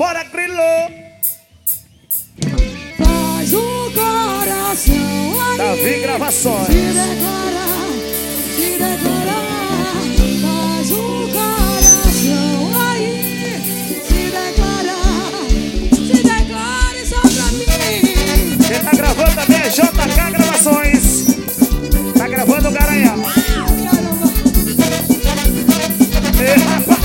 Bora, Grilo! Faz o coração aí. Davi Gravações. Se declara, se declara. Faz o coração aí. Se declare só pra mim. Quem tá gravando também é JK Gravações. Tá gravando o Garanhão. Ei, rapaz.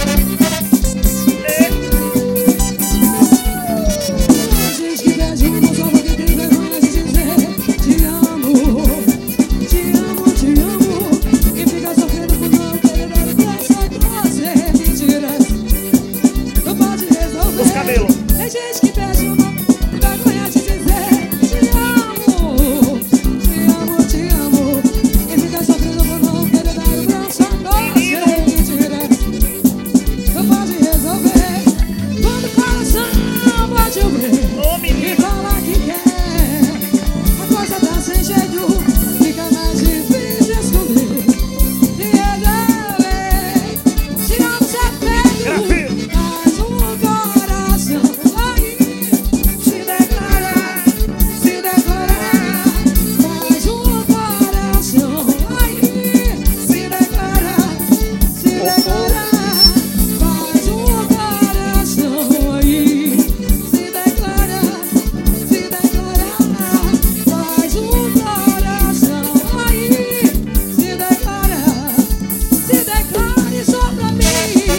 Gente que pede um só porque tem vergonha de dizer te amo, te amo, te amo. E fica sofrendo por não querer dar graça com você. Mentiras, não pode resolver. Os cabelos. Tem gente que pede uma vergonha de dizer te amo, te amo, te amo. E fica sofrendo por não querer dar graça com você. Mentiras, não pode resolver. Quando o coração bate o meu Ô, e menino. fala que quer, a coisa tá sem jeito, fica mais difícil esconder. E resolver, tirar o seu peito, Grafito. faz um coração aí. Se declara, se declara. Faz um coração aí. Se declara, se declara. Faz um coração aí. Se declara, se declara. Faz um coração aí. Se declara, se declare só pra mim.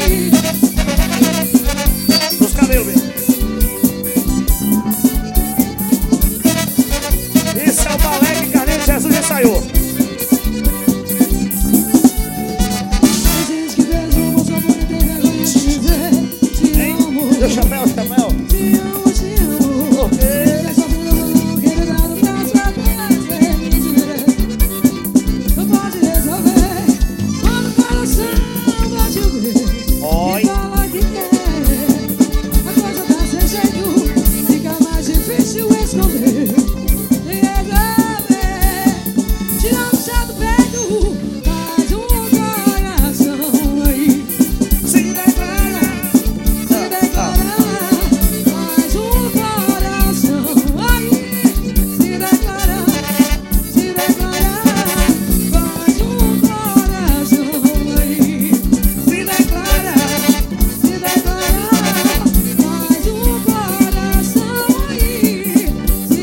Os cabelos, meu. Isso é o balé que Carlinhos Jesus ensaiou. Tem gente que beija o moço porque tem vergonha de dizer te amo, Meu chapéu, chapéu. te amo, te amo. Fica sofrendo por não querer dar um braço a você. Mentiras, não pode resolver. Quando o coração bate o meu Oi. e fala que quer, a coisa tá sem jeito, fica mais difícil esconder. E resolver, tirar o céu do peito, faz um coração aí. Se declara, faz um coração aí. Se declara, faz um coração aí. Se declara, faz um coração aí. Se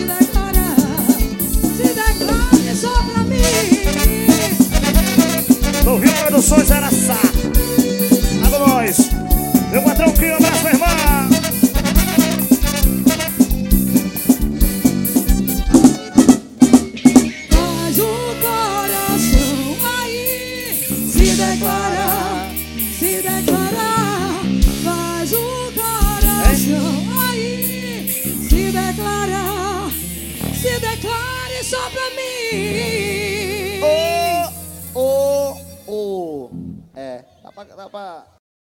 declare só pra mim. No Rio Produções Araçá. Tá com nós. Meu patrão que abraço, minha irmã. Faz o coração aí. Se declara, faz o coração aí. Se declare só pra mim. É, dá pra